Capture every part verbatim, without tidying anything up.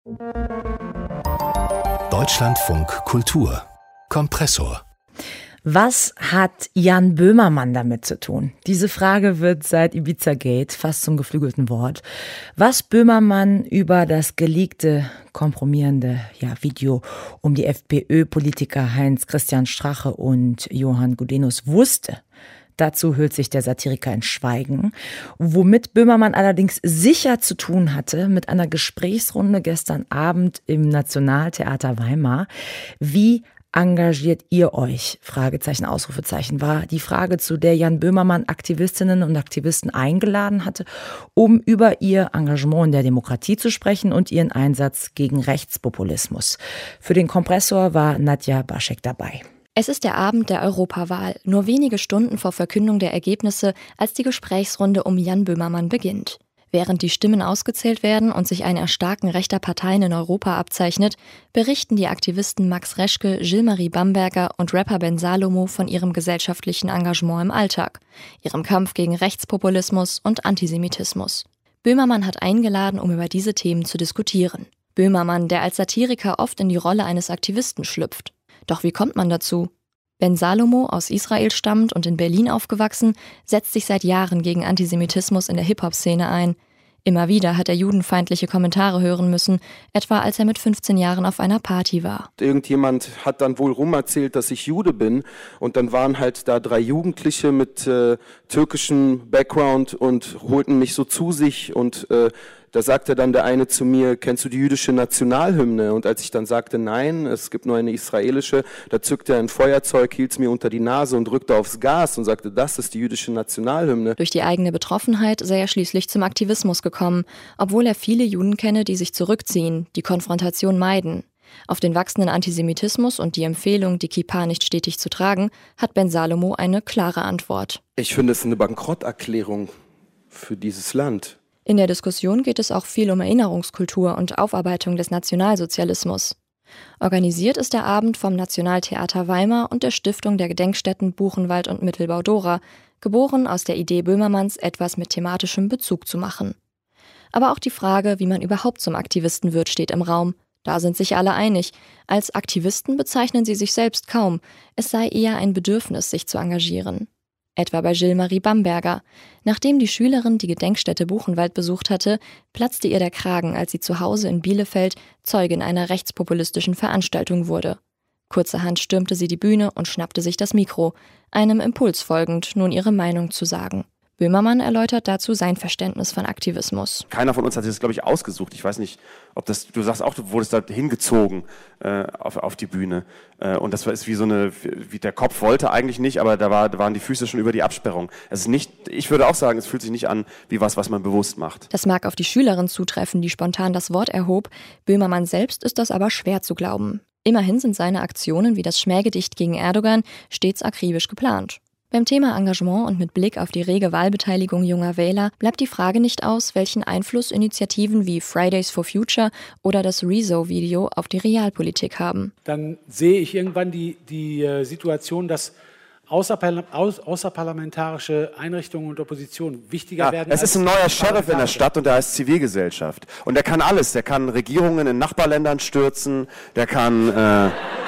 Deutschlandfunk Kultur Kompressor. Was hat Jan Böhmermann damit zu tun? Diese Frage wird seit Ibiza-Gate fast zum geflügelten Wort. Was Böhmermann über das geleakte, kompromierende ja, Video um die FPÖ-Politiker Heinz-Christian Strache und Johann Gudenus wusste, dazu hüllt sich der Satiriker in Schweigen. Womit Böhmermann allerdings sicher zu tun hatte, mit einer Gesprächsrunde gestern Abend im Nationaltheater Weimar. Wie engagiert ihr euch? Fragezeichen, Ausrufezeichen war die Frage, zu der Jan Böhmermann Aktivistinnen und Aktivisten eingeladen hatte, um über ihr Engagement in der Demokratie zu sprechen und ihren Einsatz gegen Rechtspopulismus. Für den Kompressor war Nadja Baschek dabei. Es ist der Abend der Europawahl, nur wenige Stunden vor Verkündung der Ergebnisse, als die Gesprächsrunde um Jan Böhmermann beginnt. Während die Stimmen ausgezählt werden und sich ein Erstarken rechter Parteien in Europa abzeichnet, berichten die Aktivisten Max Reschke, Gilles-Marie Bamberger und Rapper Ben Salomo von ihrem gesellschaftlichen Engagement im Alltag, ihrem Kampf gegen Rechtspopulismus und Antisemitismus. Böhmermann hat eingeladen, um über diese Themen zu diskutieren. Böhmermann, der als Satiriker oft in die Rolle eines Aktivisten schlüpft. Doch wie kommt man dazu? Ben Salomo, aus Israel stammend und in Berlin aufgewachsen, setzt sich seit Jahren gegen Antisemitismus in der Hip-Hop-Szene ein. Immer wieder hat er judenfeindliche Kommentare hören müssen, etwa als er mit fünfzehn Jahren auf einer Party war. Irgendjemand hat dann wohl rumerzählt, dass ich Jude bin, und dann waren halt da drei Jugendliche mit äh, türkischem Background und holten mich so zu sich, und äh, da sagte dann der eine zu mir: Kennst du die jüdische Nationalhymne? Und als ich dann sagte, nein, es gibt nur eine israelische, da zückte er ein Feuerzeug, hielt es mir unter die Nase und drückte aufs Gas und sagte, das ist die jüdische Nationalhymne. Durch die eigene Betroffenheit sei er schließlich zum Aktivismus gekommen, obwohl er viele Juden kenne, die sich zurückziehen, die Konfrontation meiden. Auf den wachsenden Antisemitismus und die Empfehlung, die Kippa nicht stetig zu tragen, hat Ben Salomo eine klare Antwort. Ich finde es eine Bankrotterklärung für dieses Land. In der Diskussion geht es auch viel um Erinnerungskultur und Aufarbeitung des Nationalsozialismus. Organisiert ist der Abend vom Nationaltheater Weimar und der Stiftung der Gedenkstätten Buchenwald und Mittelbau-Dora, geboren aus der Idee Böhmermanns, etwas mit thematischem Bezug zu machen. Aber auch die Frage, wie man überhaupt zum Aktivisten wird, steht im Raum. Da sind sich alle einig. Als Aktivisten bezeichnen sie sich selbst kaum. Es sei eher ein Bedürfnis, sich zu engagieren. Etwa bei Gilles-Marie Bamberger. Nachdem die Schülerin die Gedenkstätte Buchenwald besucht hatte, platzte ihr der Kragen, als sie zu Hause in Bielefeld Zeugin einer rechtspopulistischen Veranstaltung wurde. Kurzerhand stürmte sie die Bühne und schnappte sich das Mikro, einem Impuls folgend, nun ihre Meinung zu sagen. Böhmermann erläutert dazu sein Verständnis von Aktivismus. Keiner von uns hat sich das, glaube ich, ausgesucht. Ich weiß nicht, ob das, du sagst auch, du wurdest da hingezogen äh, auf, auf die Bühne. Äh, und das war, ist wie so eine, wie der Kopf wollte eigentlich nicht, aber da, war, da waren die Füße schon über die Absperrung. Es ist nicht, ich würde auch sagen, es fühlt sich nicht an wie was, was man bewusst macht. Das mag auf die Schülerin zutreffen, die spontan das Wort erhob. Böhmermann selbst ist das aber schwer zu glauben. Immerhin sind seine Aktionen wie das Schmähgedicht gegen Erdogan stets akribisch geplant. Beim Thema Engagement und mit Blick auf die rege Wahlbeteiligung junger Wähler bleibt die Frage nicht aus, welchen Einfluss Initiativen wie Fridays for Future oder das Rezo-Video auf die Realpolitik haben. Dann sehe ich irgendwann die, die äh, Situation, dass außerparla- aus, außerparlamentarische Einrichtungen und Opposition wichtiger ja, werden. Es ist ein neuer Sheriff in der Stadt und der heißt Zivilgesellschaft. Und der kann alles. Der kann Regierungen in Nachbarländern stürzen, der kann... Äh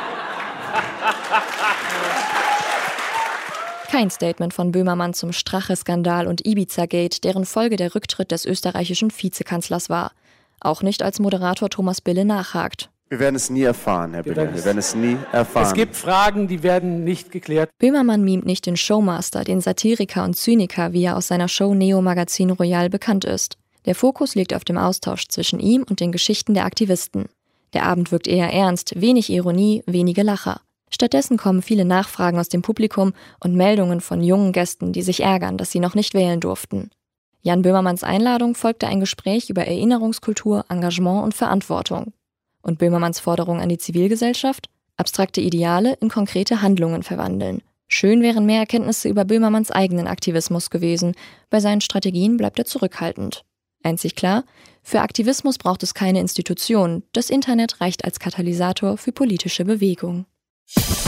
Kein Statement von Böhmermann zum Strache-Skandal und Ibiza-Gate, deren Folge der Rücktritt des österreichischen Vizekanzlers war. Auch nicht, als Moderator Thomas Bille nachhakt. Wir werden es nie erfahren, Herr Bille. Wir werden es nie erfahren. Es gibt Fragen, die werden nicht geklärt. Böhmermann mimt nicht den Showmaster, den Satiriker und Zyniker, wie er aus seiner Show Neo Magazin Royal bekannt ist. Der Fokus liegt auf dem Austausch zwischen ihm und den Geschichten der Aktivisten. Der Abend wirkt eher ernst, wenig Ironie, wenige Lacher. Stattdessen kommen viele Nachfragen aus dem Publikum und Meldungen von jungen Gästen, die sich ärgern, dass sie noch nicht wählen durften. Jan Böhmermanns Einladung folgte ein Gespräch über Erinnerungskultur, Engagement und Verantwortung. Und Böhmermanns Forderung an die Zivilgesellschaft? Abstrakte Ideale in konkrete Handlungen verwandeln. Schön wären mehr Erkenntnisse über Böhmermanns eigenen Aktivismus gewesen. Bei seinen Strategien bleibt er zurückhaltend. Einzig klar, für Aktivismus braucht es keine Institution. Das Internet reicht als Katalysator für politische Bewegung.